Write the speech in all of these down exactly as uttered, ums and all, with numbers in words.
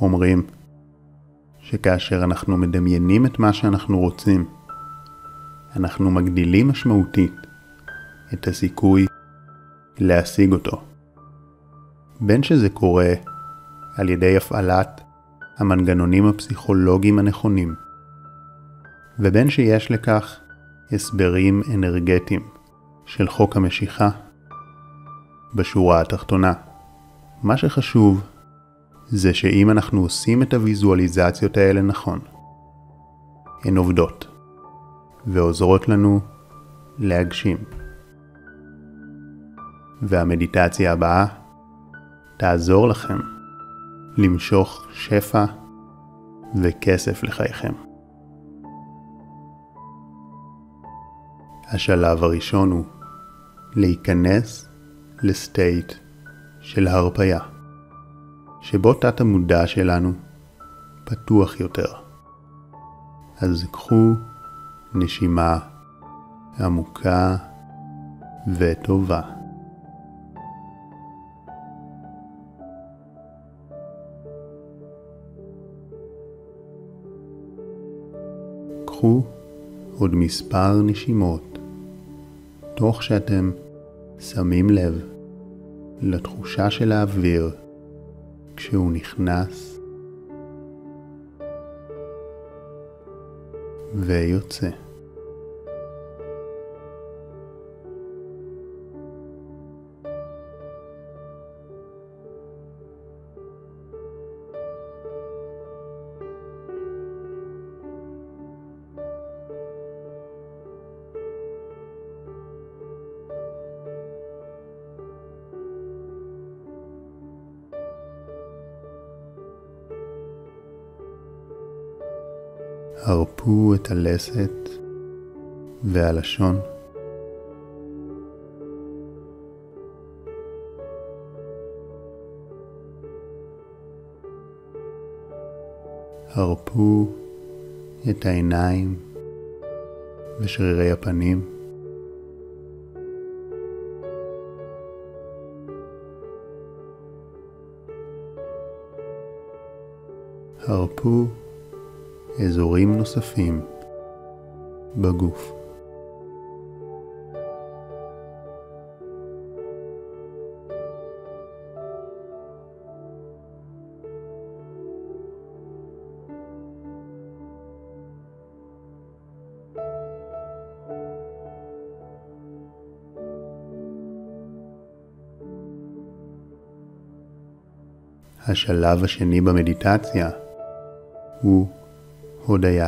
אומרים שכאשר אנחנו מדמיינים את מה שאנחנו רוצים, אנחנו מגדילים משמעותית את הסיכוי להשיג אותו. בין שזה קורה על ידי הפעלת המנגנונים הפסיכולוגיים הנכונים, ובין שיש לכך הסברים אנרגטיים של חוק המשיכה. בשורה התחתונה, מה שחשוב זה שאם אנחנו עושים את הוויזואליזציות האלה נכון, הן עובדות ועוזרות לנו להגשים. והמדיטציה הבאה תעזור לכם למשוך שפע וכסף לחייכם. השלב הראשון הוא להיכנס לסטייט של הרפיה, שבו תת המודע שלנו פתוח יותר. אז קחו נשימה עמוקה וטובה. קחו עוד מספר נשימות, תוך שאתם שמים לב לתחושה של האוויר כשהוא נכנס ויוצא. הרפו את הלסת והלשון. הרפו את העיניים ושרירי הפנים. הרפו אזורים נוספים בגוף. השלב השני במדיטציה הוא הודיה,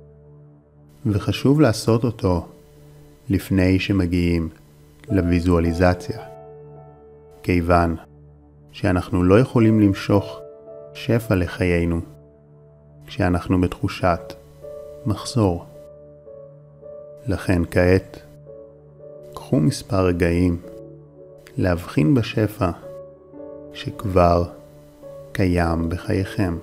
וחשוב לעשות אותו לפני שמגיעים לויזואליזציה, כיוון שאנחנו לא יכולים למשוך שפע לחיינו כשאנחנו בתחושת מחסור. לכן כעת קחו מספר רגעים להבחין בשפע שכבר קיים בחייכם.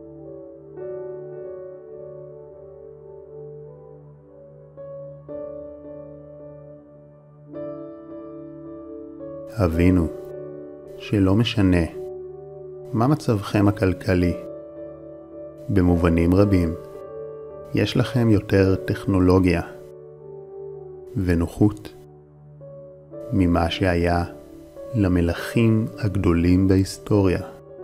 הבינו שלא משנה מה מצבכם הכלכלי, במובנים רבים יש לכם יותר טכנולוגיה ונוחות ממה שהיה למלכים הגדולים בהיסטוריה.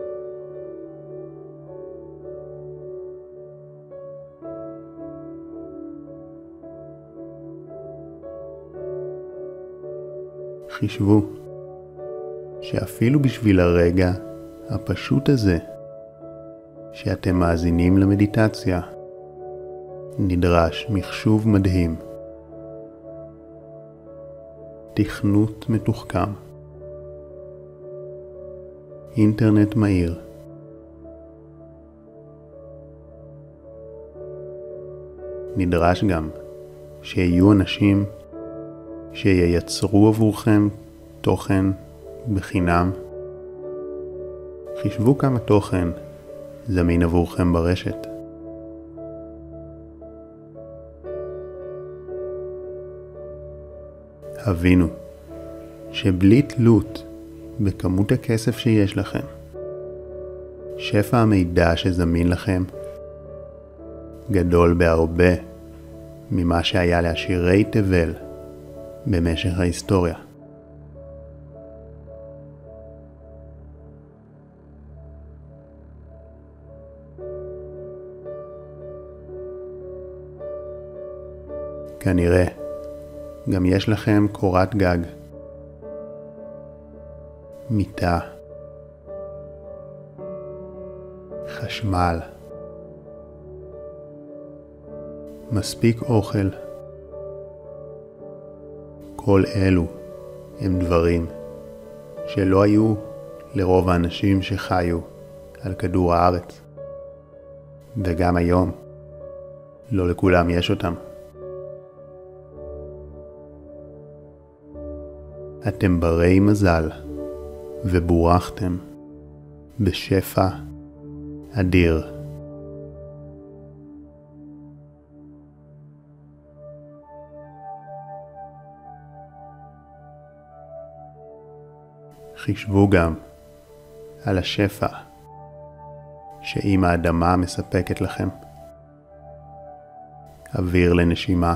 חישבו שאפילו בשביל הרגע הפשוט הזה שאתם מאזינים למדיטציה, נדרש מחשוב מדהים, תכנות מתוחכם, אינטרנט מהיר, נדרש גם שיהיו אנשים שייצרו עבורכם תוכן בחינם. חישבו כמה תוכן זמין עבורכם ברשת. הבינו שבלי תלות בכמות הכסף שיש לכם, שפע המידע שזמין לכם גדול בהרבה ממה שהיה לעשירי תבל במשך ההיסטוריה. כנראה גם יש לכם קורת גג, מיטה, חשמל, מספיק אוכל. כל אלו הם דברים שלא היו לרוב האנשים שחיו על כדור הארץ, וגם היום לא לכולם יש אותם. אתם ברי מזל ובורכתם בשפע אדיר. חישבו גם על השפע שאם האדמה מספקת לכם: אוויר לנשימה,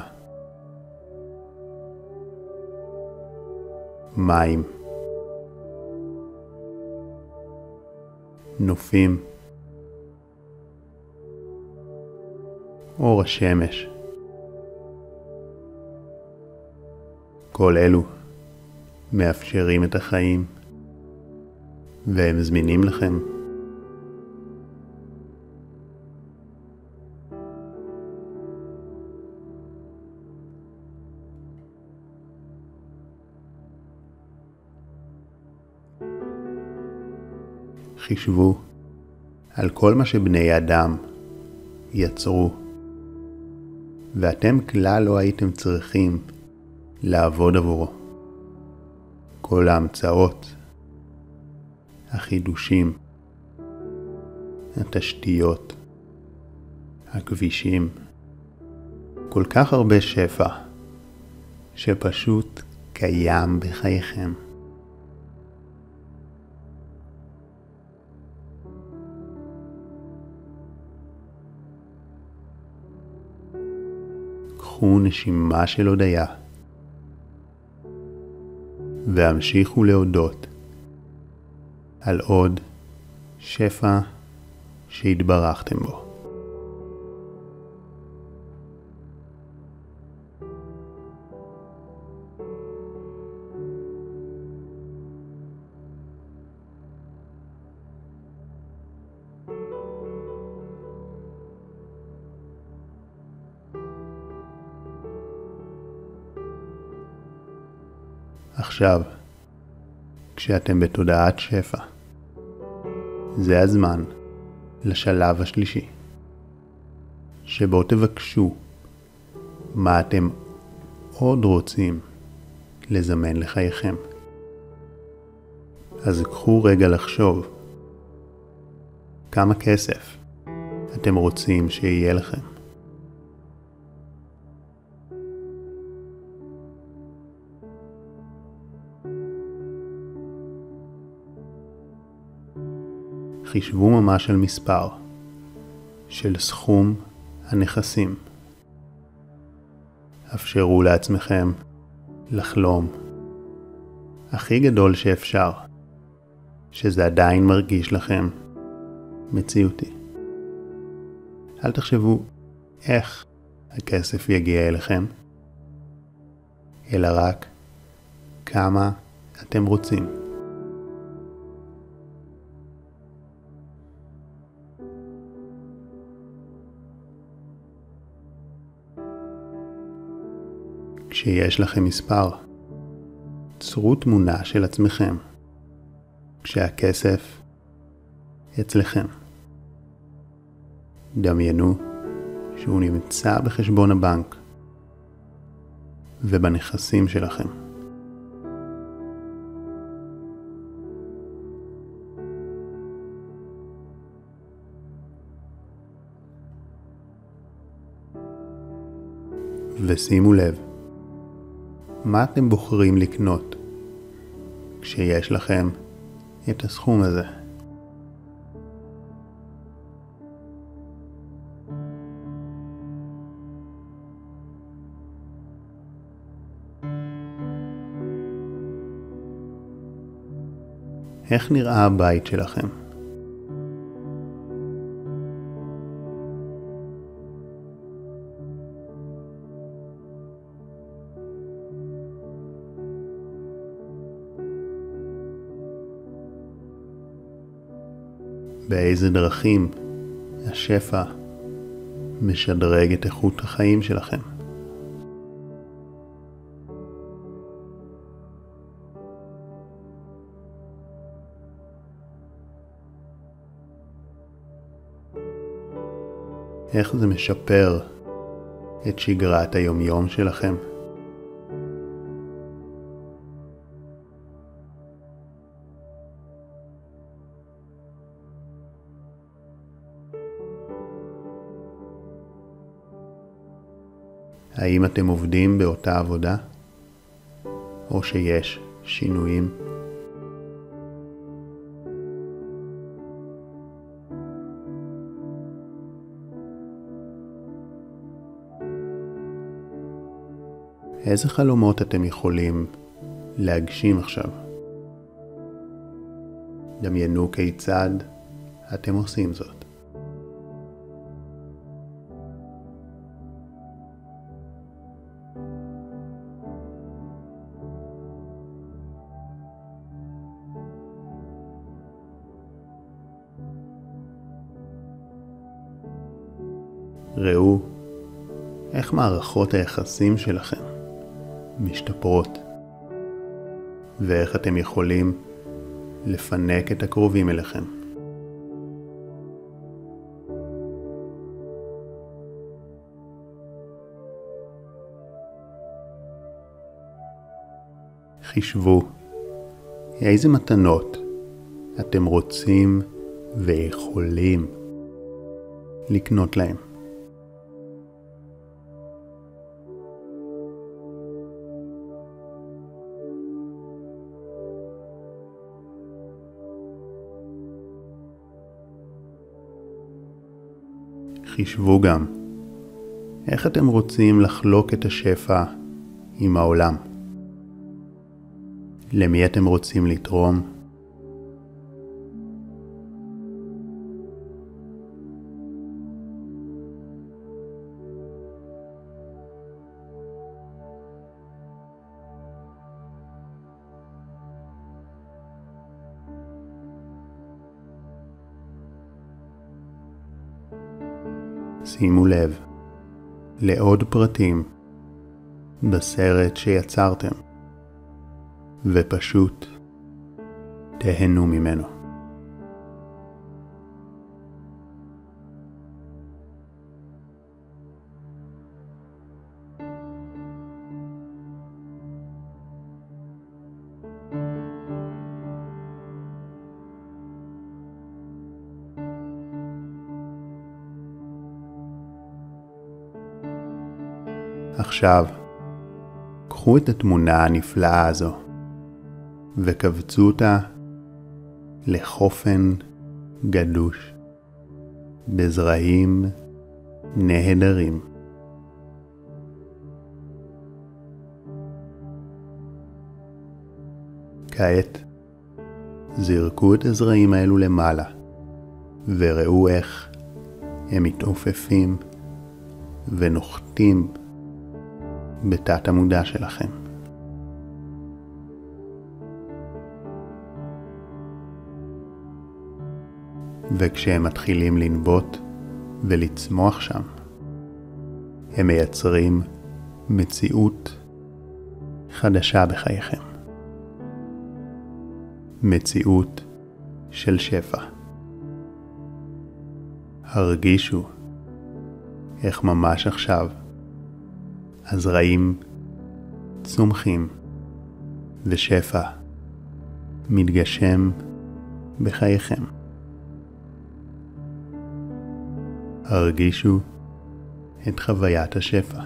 מים, נופים, אור השמש. כל אלו מאפשרים את החיים והם זמינים לכם. חישבו על כל מה שבני אדם יצרו, ואתם כלל לא הייתם צריכים לעבוד עבורו. כל ההמצאות, החידושים, התשתיות, הכבישים, כל כך הרבה שפע שפשוט קיים בחייכם. קחו נשימה של הודיה והמשיכו להודות על עוד שפע שהתברכתם בו. עכשיו, כשאתם בתודעת שפע, זה הזמן לשלב השלישי, שבו תבקשו מה אתם עוד רוצים לזמן לחייכם. אז קחו רגע לחשוב כמה כסף אתם רוצים שיהיה לכם. חישבו ממש על מספר של סכום הנכסים. אפשרו לעצמכם לחלום הכי גדול שאפשר, שזה עדיין מרגיש לכם מציאותי. אל תחשבו איך הכסף יגיע אליכם, אלא רק כמה אתם רוצים. כשיש לכם מספר, צרו תמונה של עצמכם כשהכסף אצלכם. דמיינו שהוא נמצא בחשבון הבנק ובנכסים שלכם. ושימו לב, מה אתם בוחרים לקנות כשיש לכם את הסכום הזה? איך נראה הבית שלכם? באיזה דרכים השפע משדרג את איכות החיים שלכם? איך זה משפר את שגרת היומיום שלכם? האם אתם עובדים באותה עבודה? או שיש שינויים? איזה חלומות אתם יכולים להגשים עכשיו? דמיינו כיצד אתם עושים זאת. ראו איך מערכות היחסים שלכם משתפרות, ואיך אתם יכולים לפנק את הקרובים אליכם. חישבו איזה מתנות אתם רוצים ויכולים לקנות להם. חישבו גם איך אתם רוצים לחלוק את השפע עם העולם. למי אתם רוצים לתרום? שימו לב לעוד פרטים בסרט שיצרתם, ופשוט תהנו ממנו. עכשיו, קחו את התמונה הנפלאה הזו וקבצו אותה לחופן גדוש בזרעים נהדרים. כעת, זרקו את הזרעים האלו למעלה וראו איך הם מתעופפים ונוחתים בתת המודע שלכם. וכשהם מתחילים לנבוט ולצמוח שם, הם מייצרים מציאות חדשה בחייכם. מציאות של שפע. הרגישו איך ממש עכשיו הזרעים צומחים ושפע מתגשם בחייכם. הרגישו את חוויית השפע.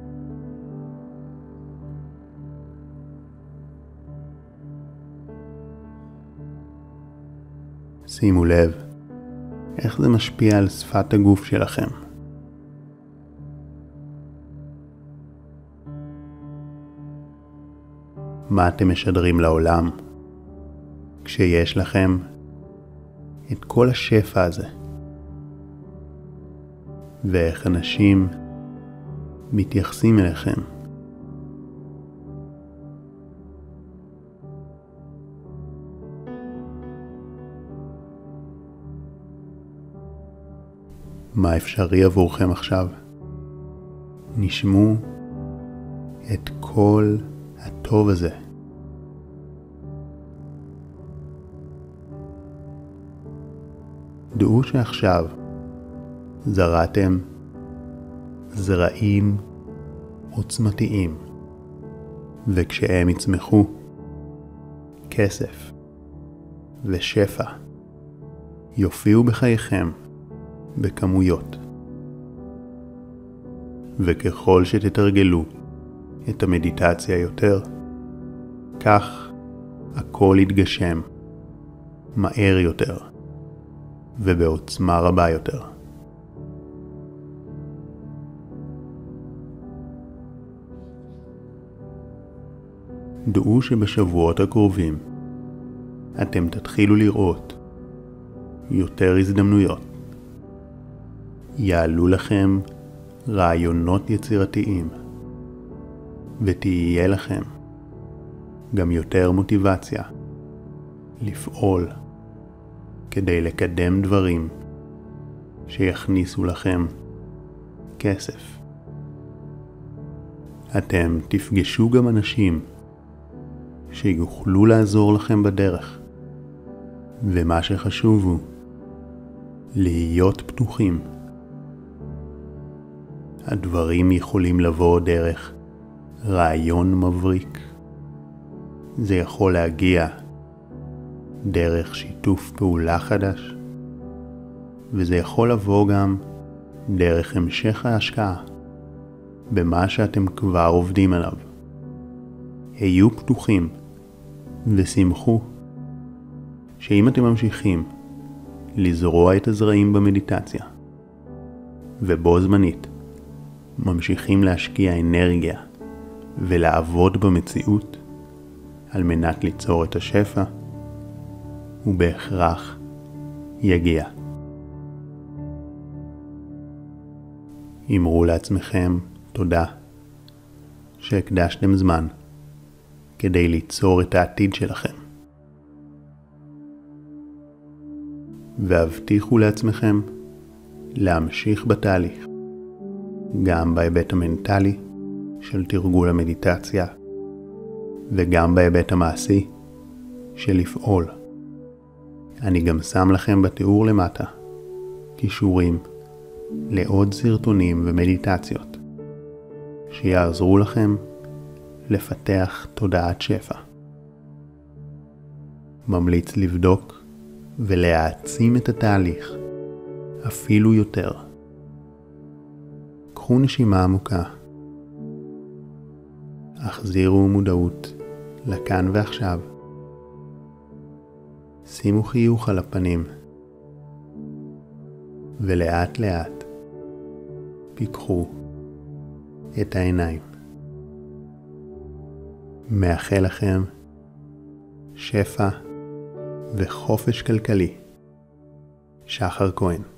שימו לב איך זה משפיע על שפת הגוף שלכם. מה אתם משדרים לעולם כשיש לכם את כל השפע הזה, ואיך אנשים מתייחסים אליכם. מה אפשרי עבורכם עכשיו? נשמו את כל הטוב הזה. דעו שעכשיו זרעתם זרעים עוצמתיים, וכשהם יצמחו, כסף ושפע יופיעו בחייכם בכמויות. וככל שתתרגלו את המדיטציה יותר, כך הכל יתגשם מהר יותר ובעוצמה רבה יותר. דעו שבשבועות הקרובים אתם תתחילו לראות יותר הזדמנויות. יעלו לכם רעיונות יצירתיים, ותהיה לכם גם יותר מוטיבציה לפעול כדי לקדם דברים שיכניסו לכם כסף. אתם תפגשו גם אנשים שיוכלו לעזור לכם בדרך, ומה שחשוב הוא להיות פתוחים. הדברים יכולים לבוא דרך רעיון מבריק. זה יכול להגיע דרך שיתוף פעולה חדש, וזה יכול לבוא גם דרך המשך ההשקעה במה שאתם כבר עובדים עליו. היו פתוחים ושמחו שאם אתם ממשיכים לזרוע את הזרעים במדיטציה, ובו זמנית ממשיכים להשקיע אנרגיה ולעבוד במציאות על מנת ליצור את השפע, הוא בהכרח יגיע. אמרו לעצמכם תודה שהקדשתם זמן כדי ליצור את העתיד שלכם. והבטיחו לעצמכם להמשיך בתהליך, גם בהיבט המנטלי של תרגול המדיטציה, וגם בהיבט המעשי של לפעול. אני גם שם לכם בתיאור למטה קישורים לעוד סרטונים ומדיטציות שיעזרו לכם לפתח תודעת שפע. ממליץ לבדוק ולהעצים את התהליך אפילו יותר. קחו נשימה עמוקה. החזירו מודעות לכאן ועכשיו. שימו חיוך על הפנים. ולאט לאט פיקחו את העיניים. מאחל לכם שפע וחופש כלכלי. שחר כהן.